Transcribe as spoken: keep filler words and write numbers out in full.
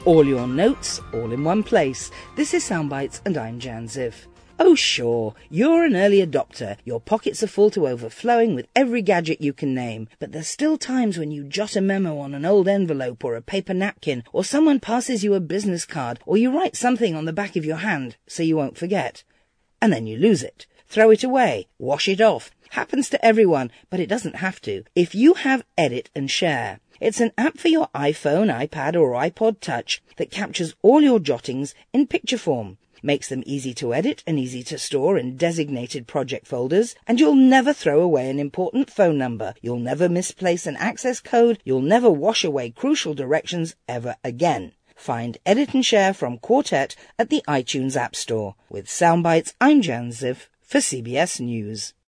All your notes, all in one place. This is Soundbites and I'm Jan Ziff. Oh sure, you're an early adopter. Your pockets are full to overflowing with every gadget you can name. But there's still times when you jot a memo on an old envelope or a paper napkin, or someone passes you a business card, or you write something on the back of your hand so you won't forget. And then you lose it. Throw it away. Wash it off. Happens to everyone, but it doesn't have to. If you have Edit and Share. It's an app for your iPhone, iPad or iPod Touch that captures all your jottings in picture form. Makes them easy to edit and easy to store in designated project folders, and you'll never throw away an important phone number. You'll never misplace an access code. You'll never wash away crucial directions ever again. Find Edit and Share from Quartet at the iTunes App Store. With Soundbites, I'm Jan Ziff for C B S News.